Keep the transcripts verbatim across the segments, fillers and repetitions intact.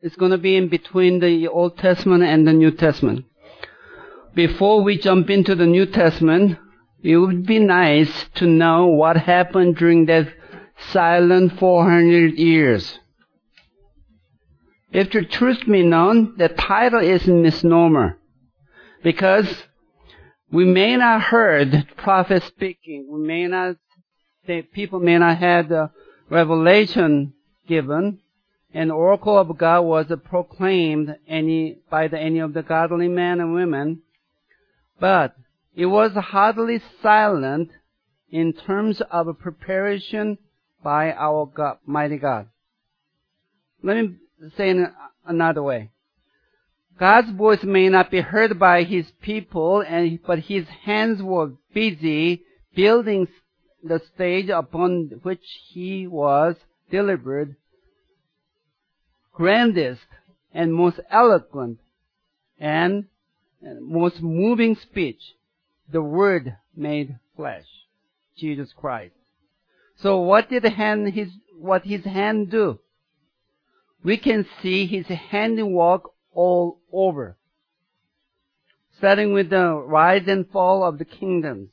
It's going to be in between the Old Testament and the New Testament. Before we jump into the New Testament, it would be nice to know what happened during that silent four hundred years. If the truth be known, the title is a misnomer, because we may not heard prophets speaking. We may not, say, people may not have the revelation given, and oracle of God was proclaimed any by the, any of the godly men and women, but it was hardly silent in terms of preparation by our God, mighty God. Let me say in another way. God's voice may not be heard by His people, and but His hands were busy building the stage upon which He was delivered, grandest and most eloquent and most moving speech, the Word made flesh, Jesus Christ. So what did hand his what His hand do? We can see His handiwork all over, starting with the rise and fall of the kingdoms.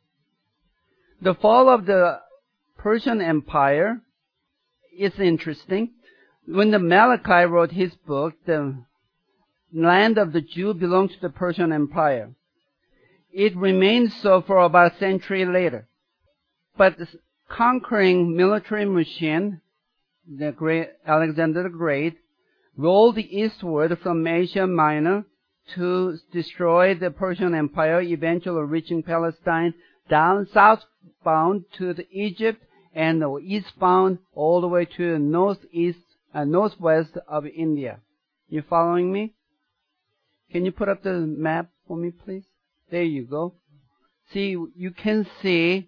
The fall of the Persian Empire is interesting. When the Malachi wrote his book, the land of the Jew belonged to the Persian Empire. It remained so for about a century later. But the conquering military machine, the great Alexander the Great, rolled eastward from Asia Minor to destroy the Persian Empire, eventually reaching Palestine, down southbound to the Egypt, and eastbound all the way to the northeast, uh, northwest of India. You following me? Can you put up the map for me, please? There you go. See, you can see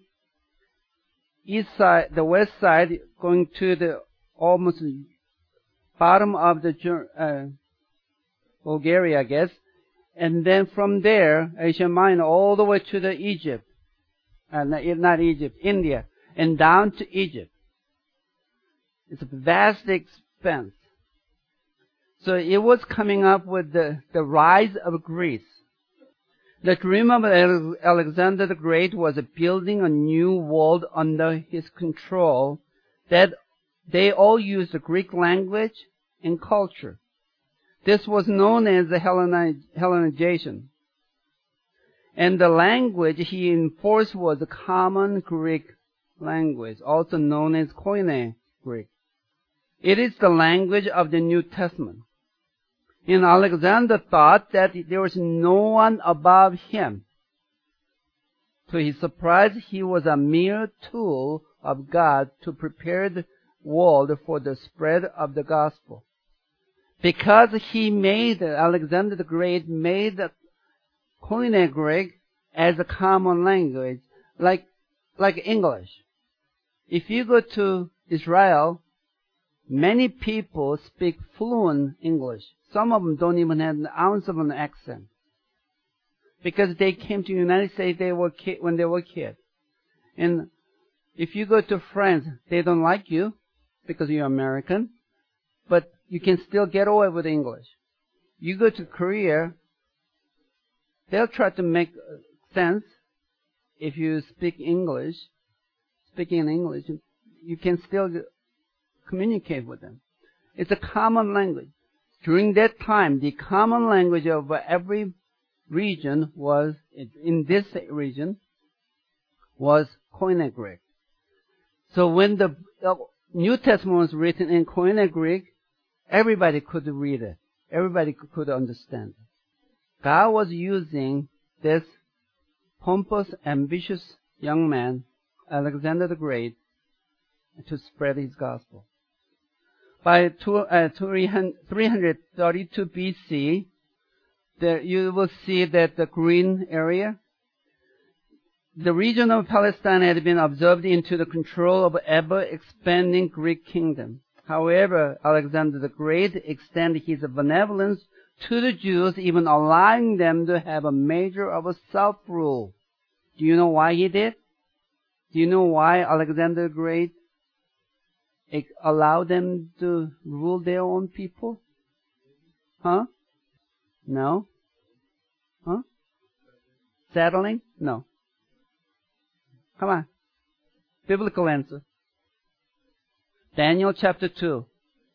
east side, the west side, going to the almost bottom of the uh, Bulgaria, I guess, and then from there, Asia Minor, all the way to the Egypt, uh, not Egypt, India, and down to Egypt. It's a vast expense. So it was coming up with the, the rise of Greece. The dream of Alexander the Great was building a new world under his control, that they all used the Greek language and culture. This was known as the Hellenization. And the language he enforced was the common Greek language, also known as Koine Greek. It is the language of the New Testament. And Alexander thought that there was no one above him. To his surprise, he was a mere tool of God to prepare the world for the spread of the gospel. Because he made, Alexander the Great made the Koine Greek as a common language, like, like English. If you go to Israel, many people speak fluent English. Some of them don't even have an ounce of an accent, because they came to the United States they were ki- when they were kids. And if you go to France, they don't like you because you're American, but you can still get away with English. You go to Korea, they'll try to make sense if you speak English. Speaking in English, you can still communicate with them. It's a common language. During that time, the common language of every region was, in this region, was Koine Greek. So when the New Testament was written in Koine Greek, everybody could read it. Everybody could understand it. God was using this pompous, ambitious young man, Alexander the Great, to spread his gospel. By two, uh, three hundred thirty-two B C, there, you will see that the green area, the region of Palestine had been absorbed into the control of ever-expanding Greek kingdom. However, Alexander the Great extended his benevolence to the Jews, even allowing them to have a measure of a self-rule. Do you know why he did? Do you know why Alexander the Great allowed them to rule their own people? Huh? No? Huh? Settling? No. Come on. Biblical answer. Daniel chapter two.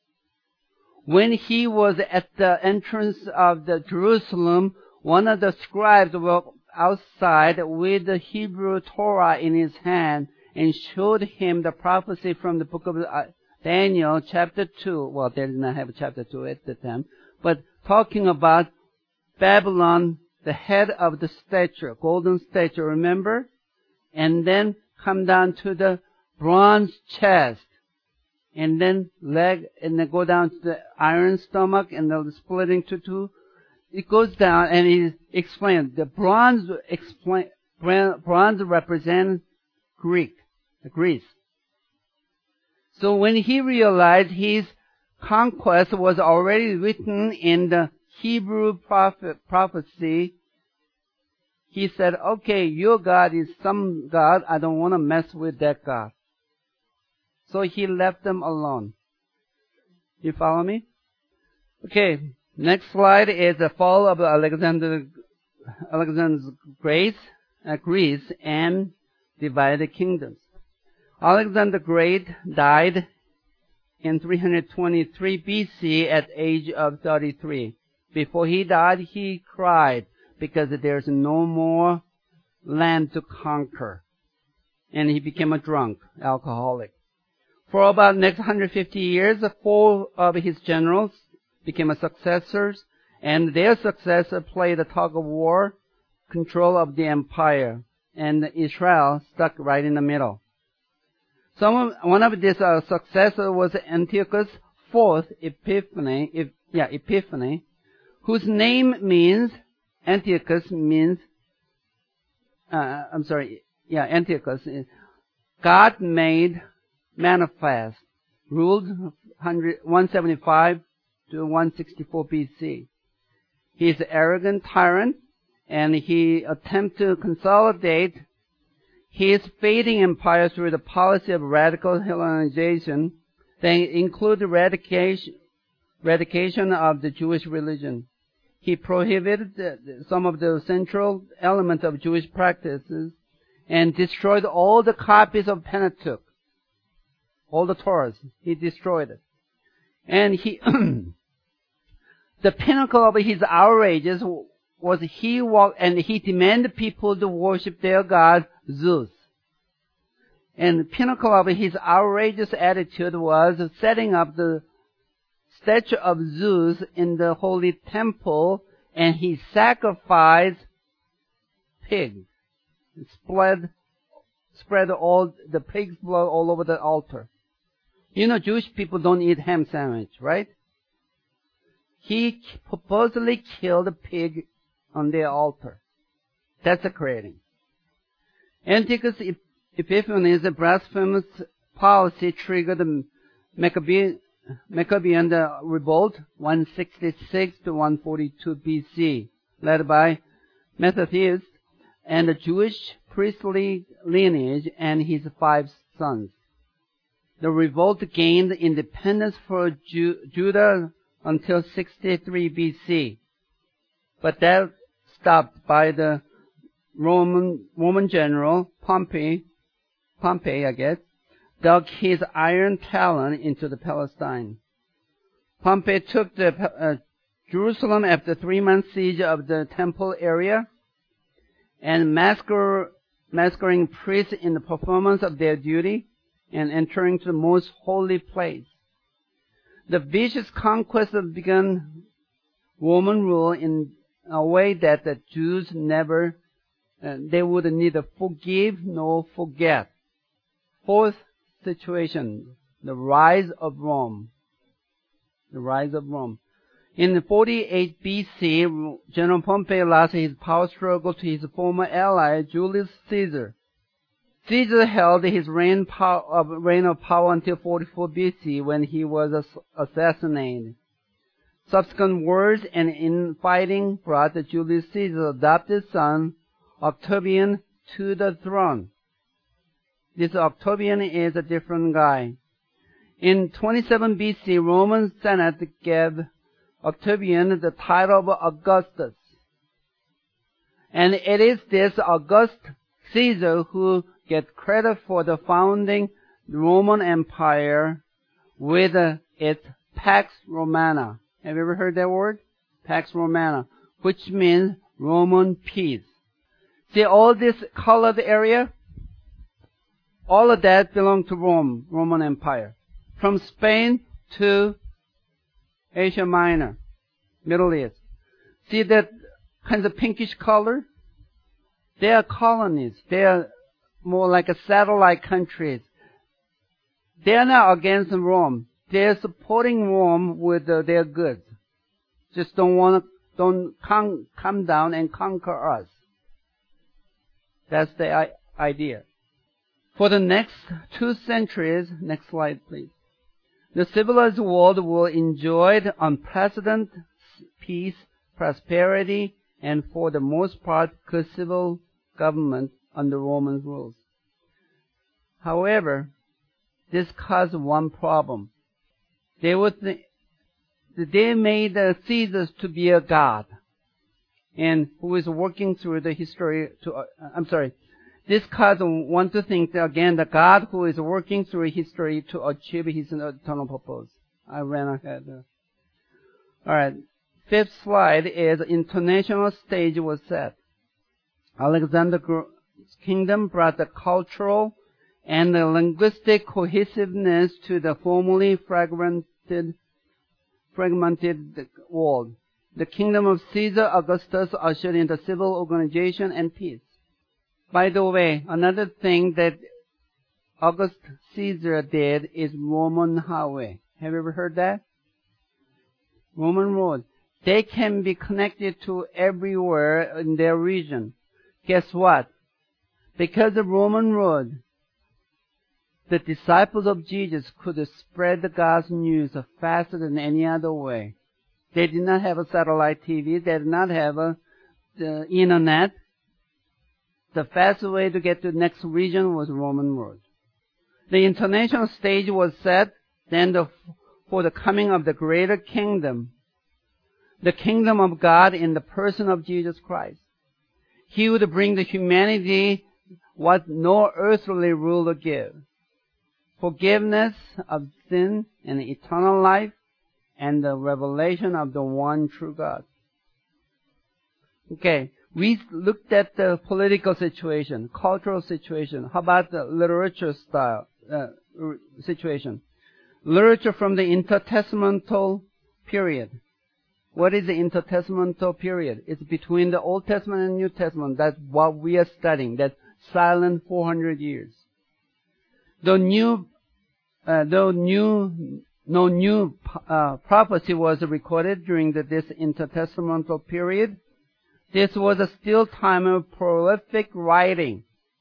When he was at the entrance of the Jerusalem, one of the scribes walked outside with the Hebrew Torah in his hand and showed him the prophecy from the book of Daniel chapter two. Well, they did not have chapter two at the time, but talking about Babylon, the head of the statue, golden statue, remember? And then come down to the bronze chest, and then leg, and then go down to the iron stomach, and then splitting to two. It goes down, and he explains the bronze. Explain bronze represents Greek, Greece. So when he realized his conquest was already written in the Hebrew prophet, prophecy, he said, okay, your God is some God. I don't want to mess with that God. So he left them alone. You follow me? Okay, next slide is the fall of Alexander, Alexander's Greece, uh, Greece and divided kingdoms. Alexander the Great died in three twenty-three B C at the age of thirty-three. Before he died, he cried because there's no more land to conquer. And he became a drunk, alcoholic. For about the next one hundred fifty years, four of his generals became successors, and their successor played a tug of war, control of the empire, and Israel stuck right in the middle. Some, one of these uh, successors was Antiochus fourth Epiphany, if, yeah, Epiphany, whose name means, Antiochus means, uh, I'm sorry, yeah, Antiochus, God made manifest, ruled one seventy-five to one sixty-four B C. He is an arrogant tyrant, and he attempts to consolidate his fading empire through the policy of radical Hellenization. They include the eradication, eradication of the Jewish religion. He prohibited the, some of the central elements of Jewish practices and destroyed all the copies of Pentateuch, all the Torahs. He destroyed it. And he, the pinnacle of his outrages was he walked, and he demanded people to worship their god, Zeus. And the pinnacle of his outrageous attitude was setting up the statue of Zeus in the holy temple, and he sacrificed pigs. Spread, spread all the pig's blood all over the altar. You know, Jewish people don't eat ham sandwich, right? He purposely killed a pig on their altar. That's a creating. Antiochus Epiphanes' blasphemous policy triggered the Maccabean, Maccabean revolt, one sixty-six to one forty-two B C, led by Mattathias and the Jewish priestly lineage and his five sons. The revolt gained independence for Ju- Judah until sixty-three B C, but that stopped by the Roman Roman general Pompey, Pompey, I guess, dug his iron talon into the Palestine. Pompey took the uh, Jerusalem after three months siege of the temple area, and massacre, massacring priests in the performance of their duty and entering to the most holy place. The vicious conquest began Roman rule in a way that the Jews never, uh, they would neither forgive nor forget. Fourth situation, the rise of Rome. The rise of Rome. In forty-eight B C, General Pompey lost his power struggle to his former ally, Julius Caesar. Caesar held his reign, power, of, reign of power until forty-four B C when he was assassinated. Subsequent wars and infighting brought Julius Caesar's adopted son, Octavian, to the throne. This Octavian is a different guy. In twenty-seven B C, Roman Senate gave Octavian the title of Augustus. And it is this August Caesar who gets credit for the founding the Roman Empire with uh, its Pax Romana. Have you ever heard that word? Pax Romana, which means Roman peace. See all this colored area? All of that belonged to Rome, Roman Empire. From Spain to Asia Minor, Middle East. See that kind of pinkish color? They are colonies. They are more like a satellite countries. They are not against Rome. They are supporting Rome with uh, their goods. Just don't want to, don't con- come down and conquer us. That's the I- idea. For the next two centuries, next slide please, the civilized world will enjoy unprecedented peace, prosperity, and for the most part, good civil government under Roman rules. However, this caused one problem. They would th- they made the Caesars to be a god, and who is working through the history to. Uh, I'm sorry. This caused one to think that, again, the God who is working through history to achieve His eternal purpose. I ran ahead. All right. Fifth slide is international stage was set. Alexander's kingdom brought the cultural and the linguistic cohesiveness to the formerly fragmented, fragmented world. The kingdom of Caesar Augustus ushered in the civil organization and peace. By the way, another thing that August Caesar did is Roman highway. Have you ever heard that? Roman road. They can be connected to everywhere in their region. Guess what? Because of Roman road, the disciples of Jesus could spread the God's news faster than any other way. They did not have a satellite T V. They did not have a, the internet. The fastest way to get to the next region was Roman road. The international stage was set then the, for the coming of the greater kingdom, the kingdom of God in the person of Jesus Christ. He would bring to humanity what no earthly ruler gives: forgiveness of sin and eternal life and the revelation of the one true God. Okay. We looked at the political situation, cultural situation. How about the literature style uh, situation? Literature from the intertestamental period. What is the intertestamental period? It's between the Old Testament and New Testament. That's what we are studying. That silent four hundred years. The new, uh, the new, no new uh, prophecy was recorded during the, this intertestamental period. This was a still time of prolific writing.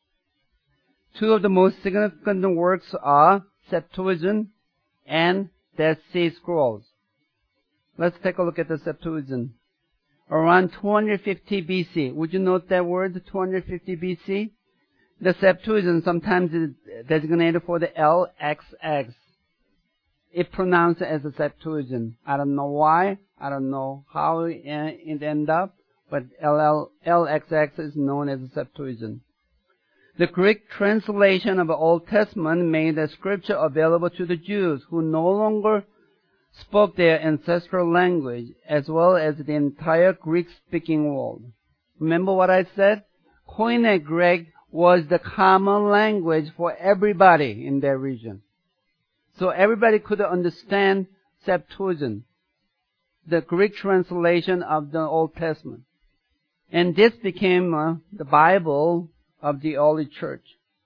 Two of the most significant works are Septuagint and Dead Sea Scrolls. Let's take a look at the Septuagint. Around two hundred fifty B C. Would you note that word, two hundred fifty B C? The Septuagint sometimes is designated for the L X X. It's pronounced as a Septuagint. I don't know why. I don't know how it ended up. But L X X is known as the Septuagint. The Greek translation of the Old Testament made the scripture available to the Jews who no longer spoke their ancestral language, as well as the entire Greek-speaking world. Remember what I said? Koine Greek was the common language for everybody in their region. So everybody could understand Septuagint, the Greek translation of the Old Testament. And this became uh, the Bible of the early church.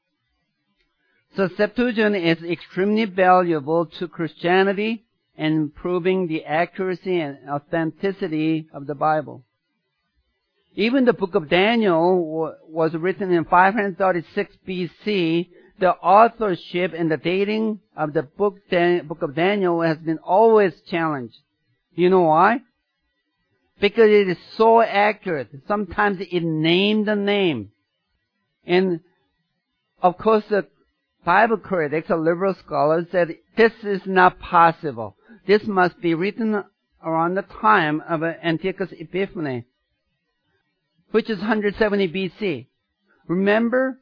So Septuagint is extremely valuable to Christianity in proving the accuracy and authenticity of the Bible. Even the book of Daniel was written in five hundred thirty-six B C. The authorship and the dating of the book, book of Daniel has been always challenged. You know why? Because it is so accurate. Sometimes it named the name. And, of course, the Bible critics or liberal scholars said this is not possible. This must be written around the time of Antiochus Epiphanes, which is one hundred seventy B C. Remember,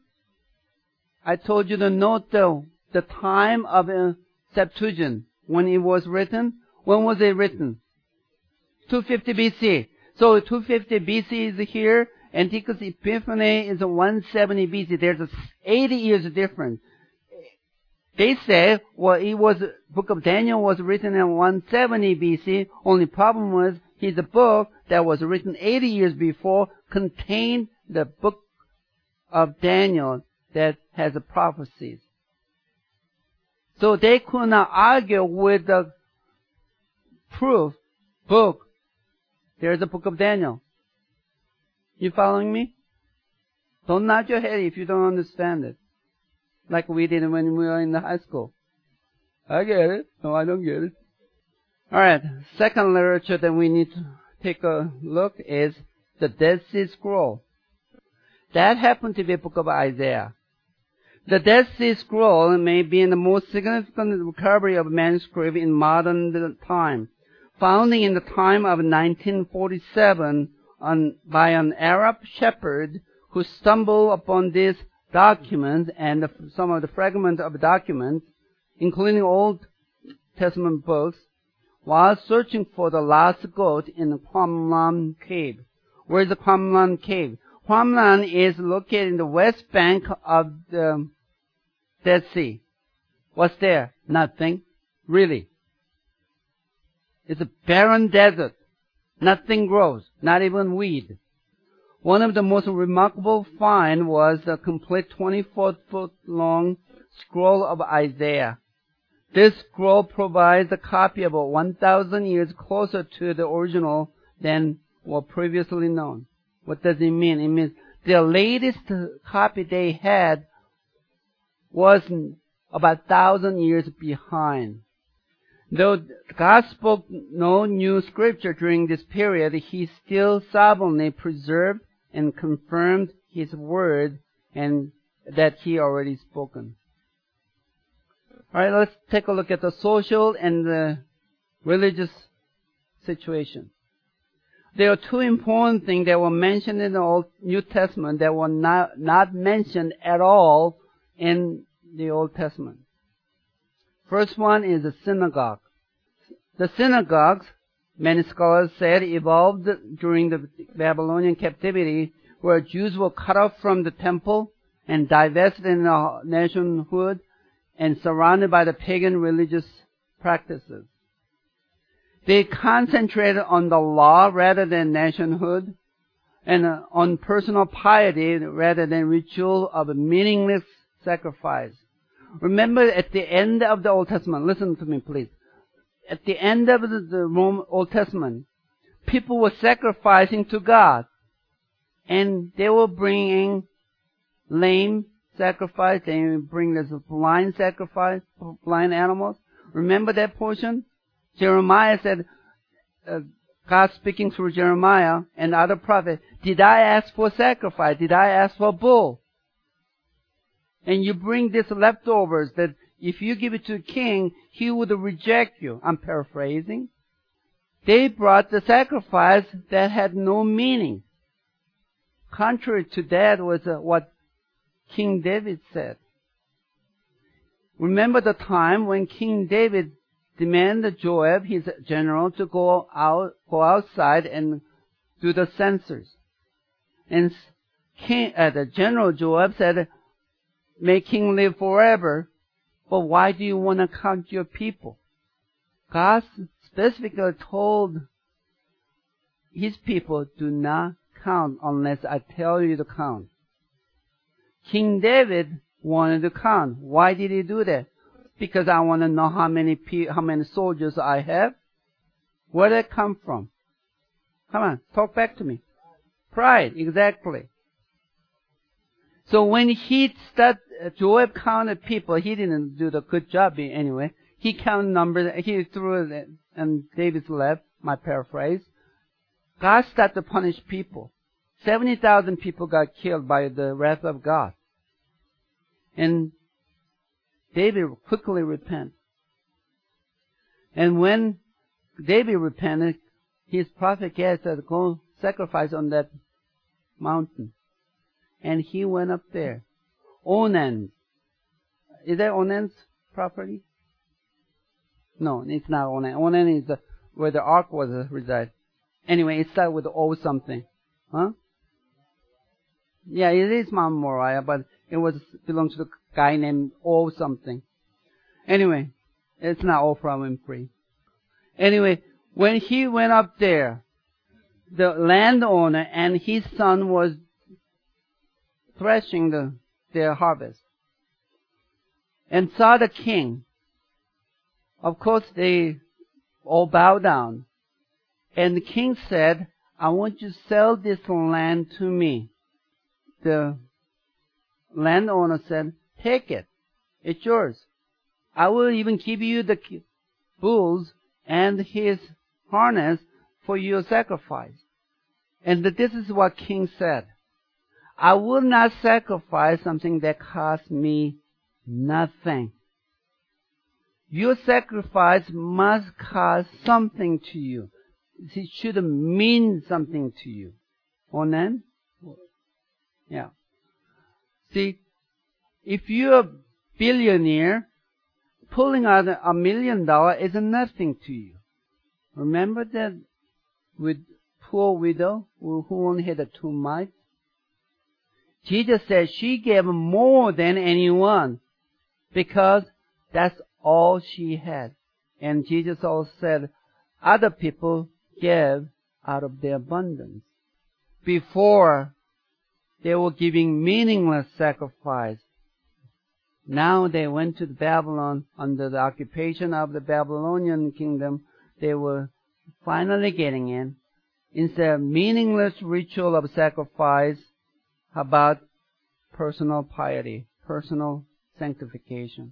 I told you to note the, the time of uh, Septuagint, when it was written. When was it written? two fifty B C. So two fifty B C is here. Antiochus Epiphanes is one seventy B C. There's a eighty years difference. They say, well, it was, Book of Daniel was written in one seventy B C. Only problem was, his book that was written eighty years before contained the book of Daniel that has the prophecies. So they could not argue with the proof book. There's the book of Daniel. You following me? Don't nod your head if you don't understand it. Like we did when we were in the high school. I get it. No, I don't get it. Alright, second literature that we need to take a look is the Dead Sea Scroll. That happened to be a book of Isaiah. The Dead Sea Scroll may be the most significant recovery of manuscript in modern time, founding in the time of nineteen forty-seven on, by an Arab shepherd who stumbled upon this document and the, some of the fragments of documents, including Old Testament books, while searching for the lost goat in the Qumran cave. Where is the Qumran cave? Qumran is located in the west bank of the Dead Sea. What's there? Nothing. Really. It's a barren desert. Nothing grows, not even weed. One of the most remarkable finds was a complete twenty-four foot long scroll of Isaiah. This scroll provides a copy about one thousand years closer to the original than what previously known. What does it mean? It means the latest copy they had was about a thousand years behind. Though God spoke no new scripture during this period, He still sovereignly preserved and confirmed His word and that He already spoken. Alright, let's take a look at the social and the religious situation. There are two important things that were mentioned in the Old New Testament that were not, not mentioned at all in the Old Testament. First one is the synagogue. The synagogues, many scholars said, evolved during the Babylonian captivity, where Jews were cut off from the temple and divested in the nationhood and surrounded by the pagan religious practices. They concentrated on the law rather than nationhood, and on personal piety rather than ritual of a meaningless sacrifice. Remember, at the end of the Old Testament, listen to me please. At the end of the, the Rome, Old Testament, people were sacrificing to God. And they were bringing lame sacrifice, they would bring this blind sacrifice, blind animals. Remember that portion? Jeremiah said, uh, God speaking through Jeremiah and other prophets, did I ask for sacrifice? Did I ask for bull? And you bring this leftovers that if you give it to the king, he would reject you. I'm paraphrasing. They brought the sacrifice that had no meaning. Contrary to that was uh, what King David said. Remember the time when King David demanded Joab, his general, to go out, go outside and do the censers. And King, uh, the general Joab said, "May King live forever, but why do you want to count your people?" God specifically told His people, do not count unless I tell you to count. King David wanted to count. Why did he do that? Because I want to know how many pe- how many soldiers I have. Where did it come from? Come on, talk back to me. Pride, exactly. So when he started, uh, Joab counted people, he didn't do the good job anyway. He counted numbers, he threw it in David's lap, my paraphrase. God started to punish people. seventy thousand people got killed by the wrath of God. And David quickly repented. And when David repented, his prophet Gad said, go sacrifice on that mountain. And he went up there. Onan. Is that Onan's property? No, it's not Onan. Onan is the, where the ark was uh, reside. Anyway, it started with O something. Huh? Yeah, it is Mount Moriah, but it was belonged to the guy named O something. Anyway, it's not Oprah Winfrey. Anyway, when he went up there, the landowner and his son was threshing the, their harvest, and saw the king. Of course, they all bowed down. And the king said, I want you to sell this land to me. The landowner said, take it. It's yours. I will even give you the bulls and his harness for your sacrifice. And this is what king said. I will not sacrifice something that costs me nothing. Your sacrifice must cost something to you. It should mean something to you. Onan? Yeah. See, if you're a billionaire, pulling out a million dollars is nothing to you. Remember that with poor widow who only had two mites? Jesus said she gave more than anyone because that's all she had. And Jesus also said other people gave out of their abundance. Before, they were giving meaningless sacrifice. Now they went to Babylon under the occupation of the Babylonian kingdom. They were finally getting in. Instead of meaningless ritual of sacrifice, how about personal piety, personal sanctification?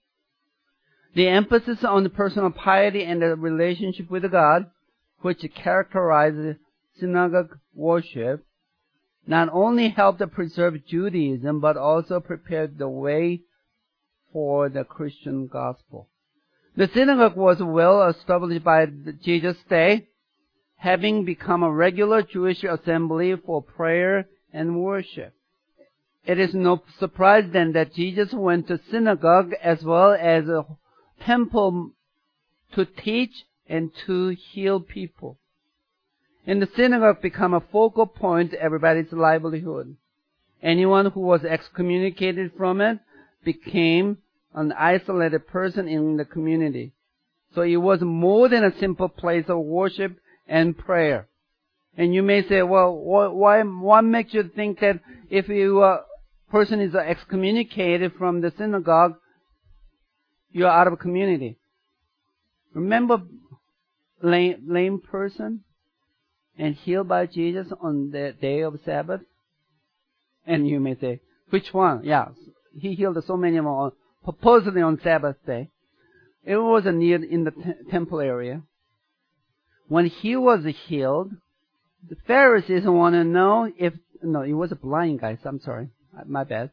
The emphasis on the personal piety and the relationship with God, which characterizes synagogue worship, not only helped to preserve Judaism, but also prepared the way for the Christian gospel. The synagogue was well established by Jesus' day, having become a regular Jewish assembly for prayer and worship. It is no surprise then that Jesus went to synagogue as well as a temple to teach and to heal people. And the synagogue became a focal point to everybody's livelihood. Anyone who was excommunicated from it became an isolated person in the community. So it was more than a simple place of worship and prayer. And you may say, well, why, what makes you think that if you, a person is excommunicated from the synagogue, you're out of community? Remember lame, lame person and healed by Jesus on the day of Sabbath? And you may say, which one? Yeah, he healed so many more, supposedly on Sabbath day. It was near in the t- temple area. When he was healed, the Pharisees want to know if, no, he was a blind guy, so I'm sorry, my bad.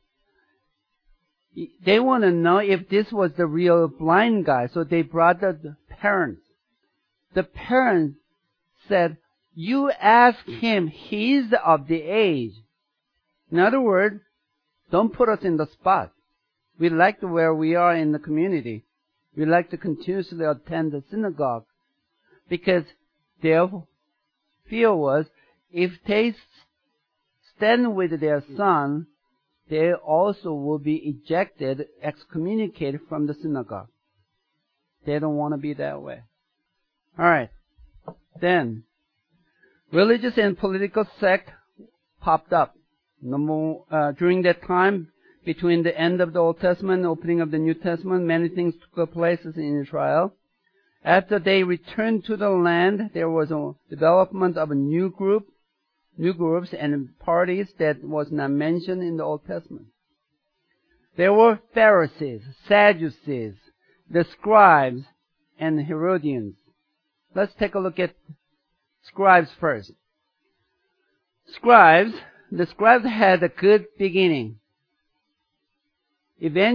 They want to know if this was the real blind guy, so they brought the parents. The parents said, you ask him, he's of the age. In other words, don't put us in the spot. We like where we are in the community. We like to continuously attend the synagogue. Because their fear was, if they stand with their son, they also will be ejected, excommunicated from the synagogue. They don't want to be that way. Alright. Then, religious and political sect popped up. Number, uh, during that time, between the end of the Old Testament and the opening of the New Testament, many things took place in Israel. After they returned to the land, there was a development of a new group, new groups and parties that was not mentioned in the Old Testament. There were Pharisees, Sadducees, the scribes, and Herodians. Let's take a look at scribes first. Scribes, the scribes had a good beginning.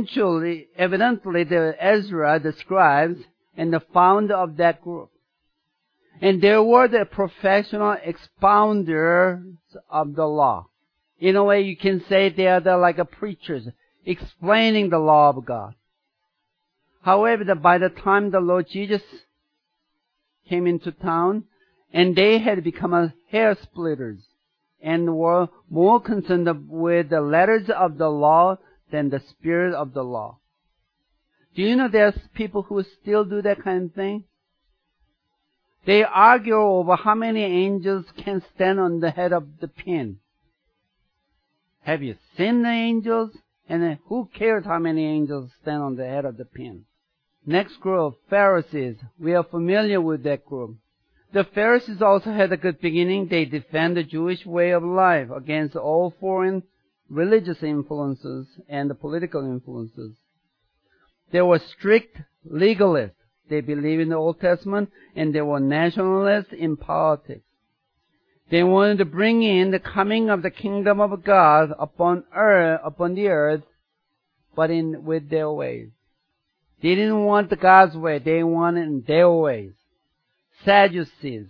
Eventually, evidently, the Ezra, the scribes, and the founder of that group. And they were the professional expounders of the law. In a way, you can say they are the, like a preachers explaining the law of God. However, the, by the time the Lord Jesus came into town, and they had become a hair splitters and were more concerned with the letters of the law than the spirit of the law. Do you know there's people who still do that kind of thing? They argue over how many angels can stand on the head of the pin. Have you seen the angels? And who cares how many angels stand on the head of the pin? Next group, Pharisees. We are familiar with that group. The Pharisees also had a good beginning. They defend the Jewish way of life against all foreign religious influences and the political influences. They were strict legalists. They believed in the Old Testament, and they were nationalists in politics. They wanted to bring in the coming of the kingdom of God upon earth, upon the earth, but in with their ways. They didn't want the God's way. They wanted in their ways. Sadducees.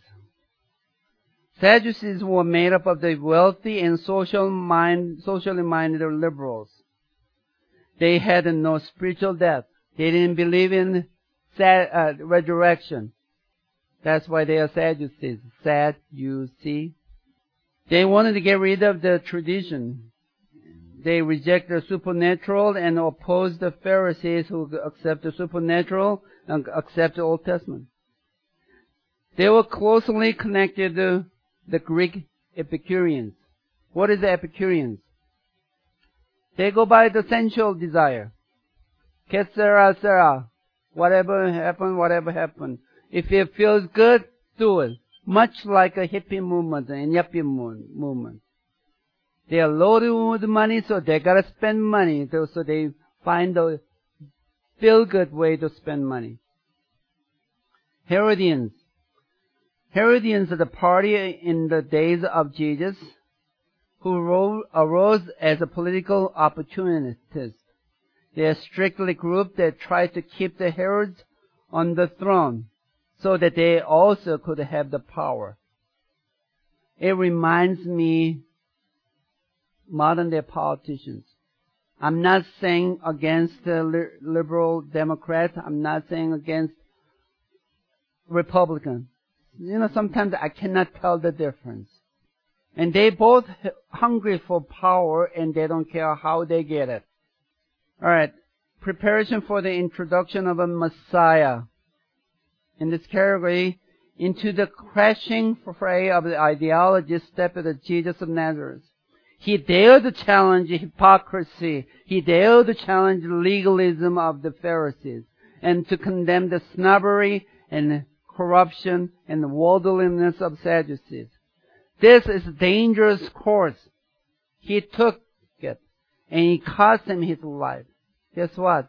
Sadducees were made up of the wealthy and social mind, socially minded liberals. They had no spiritual death. They didn't believe in sad, uh, resurrection. That's why they are Sadducees. Sad, you see. They wanted to get rid of the tradition. They reject the supernatural and oppose the Pharisees who accept the supernatural and accept the Old Testament. They were closely connected to the Greek Epicureans. What is the Epicureans? They go by the sensual desire. Que sera, sera. Whatever happened, whatever happened. If it feels good, do it. Much like a hippie movement and yuppie movement. They are loaded with money, so they gotta spend money. So they find a feel-good way to spend money. Herodians. Herodians are the party in the days of Jesus who arose as a political opportunists. They are strictly group that tried to keep the Herods on the throne so that they also could have the power. It reminds me modern day politicians. I'm not saying against the liberal Democrat. I'm not saying against Republican. You know, sometimes I cannot tell the difference. And they both hungry for power and they don't care how they get it. Alright, preparation for the introduction of a Messiah. In this category, into the crashing fray of the ideology stepped Jesus of Nazareth. He dared to challenge hypocrisy. He dared to challenge the legalism of the Pharisees and to condemn the snobbery and corruption and the worldliness of Sadducees. This is a dangerous course. He took it and it cost him his life. Guess what?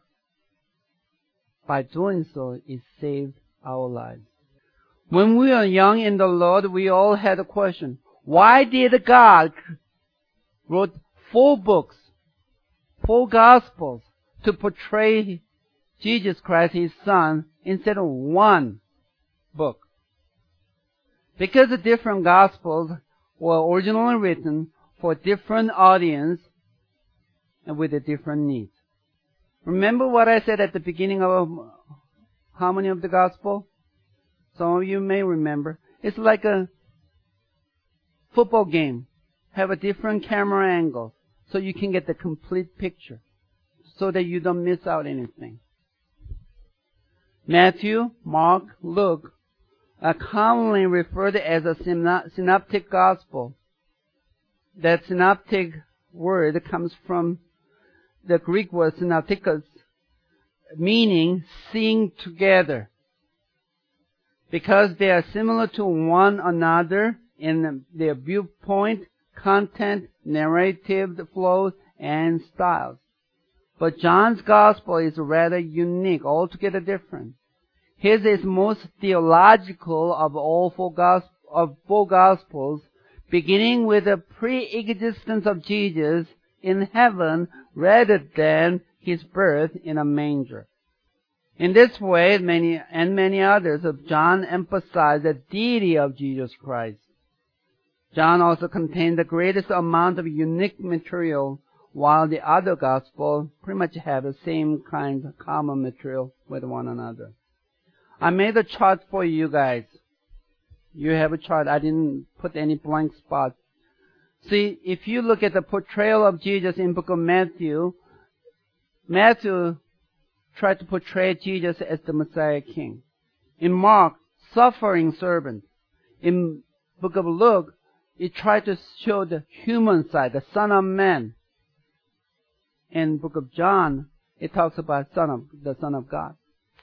By doing so, it saved our lives. When we were young in the Lord, we all had a question. Why did God wrote four books, four Gospels to portray Jesus Christ, His Son, instead of one book? Because the different Gospels were originally written for a different audience and with a different needs. Remember what I said at the beginning of Harmony of the Gospel? Some of you may remember. It's like a football game. Have a different camera angle so you can get the complete picture so that you don't miss out anything. Matthew, Mark, Luke are commonly referred as a synoptic gospel. That synoptic word comes from the Greek word synoptikos, meaning seeing together. Because they are similar to one another in their viewpoint, content, narrative flows, and styles. But John's gospel is rather unique, altogether different. His is most theological of all four, gosp- of four gospels, beginning with the pre-existence of Jesus in heaven rather than his birth in a manger. In this way, many and many others of John emphasize the deity of Jesus Christ. John also contains the greatest amount of unique material, while the other Gospels pretty much have the same kind of common material with one another. I made a chart for you guys. You have a chart. I didn't put any blank spots. See, if you look at the portrayal of Jesus in the book of Matthew, Matthew tried to portray Jesus as the Messiah King. In Mark, suffering servant. In the book of Luke, it tried to show the human side, the Son of Man. In the book of John, it talks about son of, the Son of God.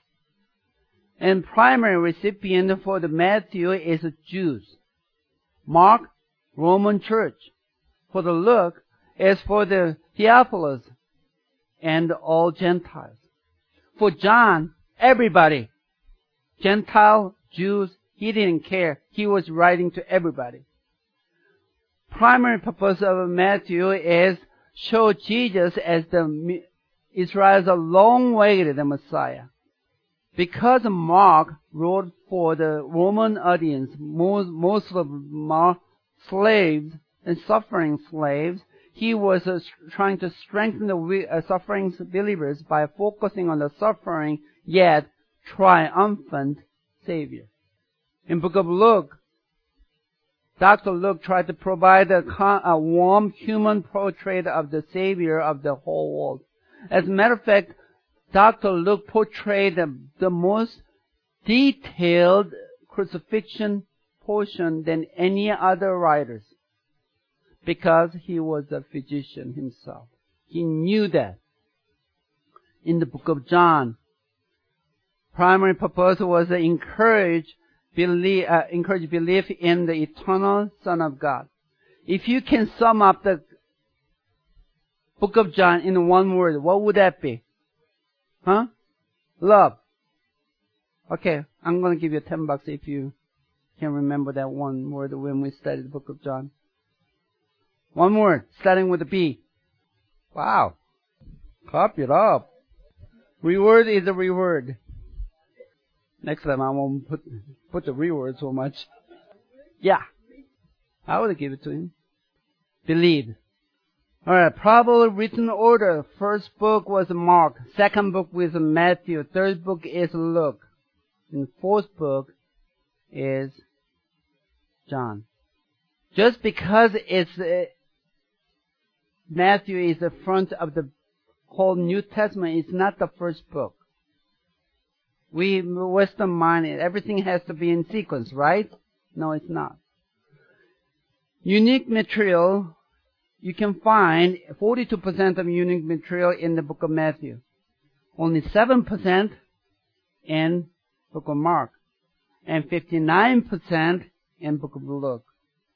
And primary recipient for the Matthew is the Jews. Mark, Roman Church. For the Luke, is for the Theophilus and all Gentiles. For John, everybody, Gentile, Jews, he didn't care. He was writing to everybody. Primary purpose of Matthew is show Jesus as the Israel's long-awaited Messiah. Because Mark wrote for the Roman audience, most, most of them are slaves and suffering slaves, he was uh, trying to strengthen the uh, suffering believers by focusing on the suffering yet triumphant Savior. In book of Luke, Doctor Luke tried to provide a, a warm human portrait of the Savior of the whole world. As a matter of fact, Doctor Luke portrayed the, the most detailed crucifixion portion than any other writers, because he was a physician himself. He knew that. In the book of John, primary purpose was to encourage belief, uh, encourage belief in the eternal Son of God. If you can sum up the book of John in one word, what would that be? Huh? Love. Okay, I'm going to give you ten bucks if you can remember that one word when we studied the book of John. One word, starting with a B. Wow. Clap it up. Reward is a reward. Next time I won't put, put the reward so much. Yeah. I would give it to him. Believe. Alright, probably written order. First book was Mark. Second book was Matthew. Third book is Luke. And fourth book is John. Just because it's uh, Matthew is the front of the whole New Testament, it's not the first book. We, Western mind, everything has to be in sequence, right? No, it's not. Unique material, you can find forty-two percent of unique material in the book of Matthew. Only seven percent in book of Mark. And fifty-nine percent in book of Luke.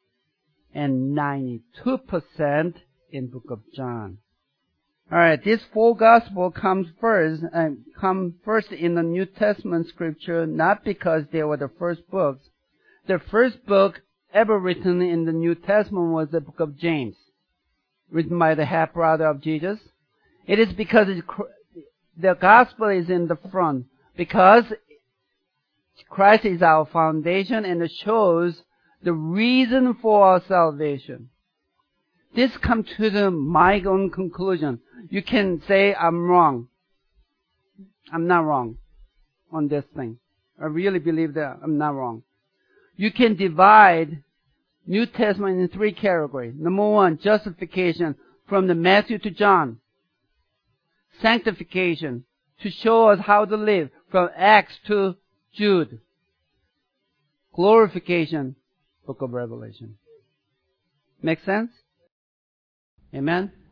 And ninety-two percent in book of John. Alright, this full gospel comes first, uh, come first in the New Testament scripture, not because they were the first books. The first book ever written in the New Testament was the book of James, written by the half-brother of Jesus. It is because it, the gospel is in the front, because Christ is our foundation and it shows the reason for our salvation. This comes to the, my own conclusion. You can say I'm wrong. I'm not wrong on this thing. I really believe that I'm not wrong. You can divide New Testament in three categories. Number one, justification from the Matthew to John. Sanctification to show us how to live from Acts to Jude. Glorification, book of Revelation. Make sense? Amen?